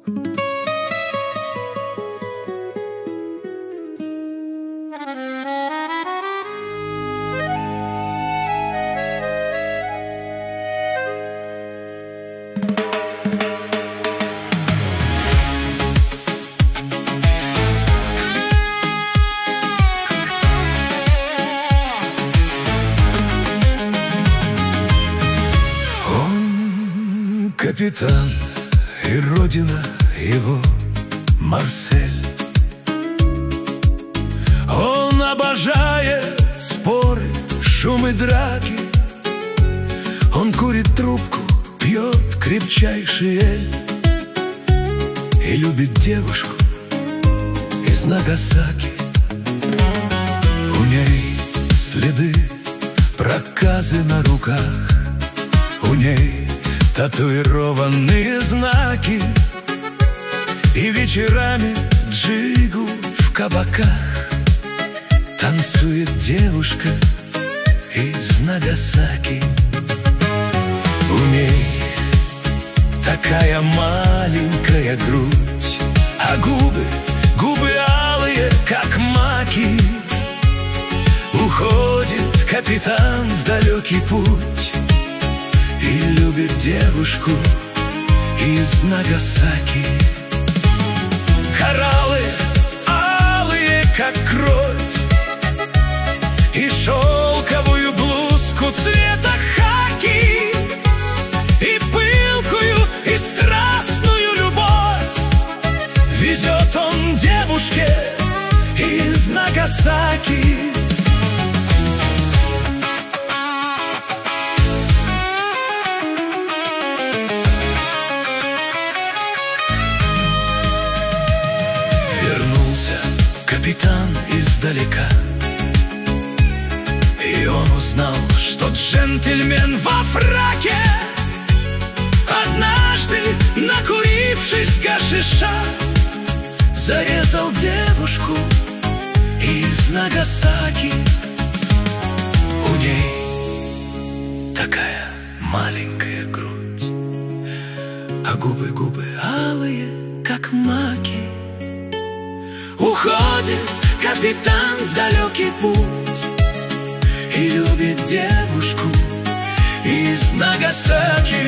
Капитан, и родина его Марсель. Он обожает споры, шум и драки. Он курит трубку, пьет крепчайший эль и любит девушку из Нагасаки. У ней следы, проказы на руках, у ней татуированные знаки, и вечерами джигу в кабаках танцует девушка из Нагасаки. У ней такая маленькая грудь, а губы алые, как маки. Уходит капитан в далекий путь и любит девушку из Нагасаки. Кораллы алые, как кровь, и шелковую блузку цвета хаки, и пылкую, и страстную любовь везет он девушке из Нагасаки. Вернулся капитан издалека, и он узнал, что джентльмен во фраке однажды, накурившись гашиша, зарезал девушку из Нагасаки. У ней такая маленькая грудь, а губы алые, как маки. Уходит капитан в далекий путь и любит девушку из Нагасаки.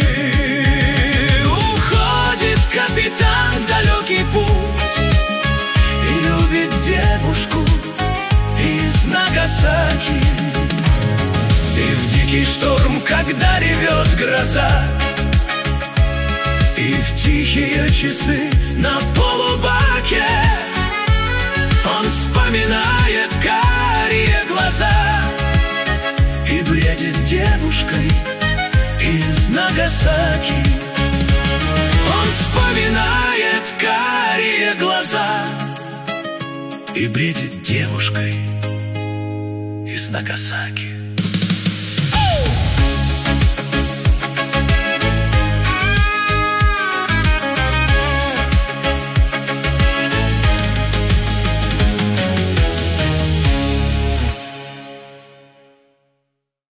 Уходит капитан в далекий путь и любит девушку из Нагасаки. И в дикий шторм, когда ревет гроза, и в тихие часы на полубаке он вспоминает карие глаза и бредит девушкой из Нагасаки. Он вспоминает карие глаза и бредит девушкой из Нагасаки.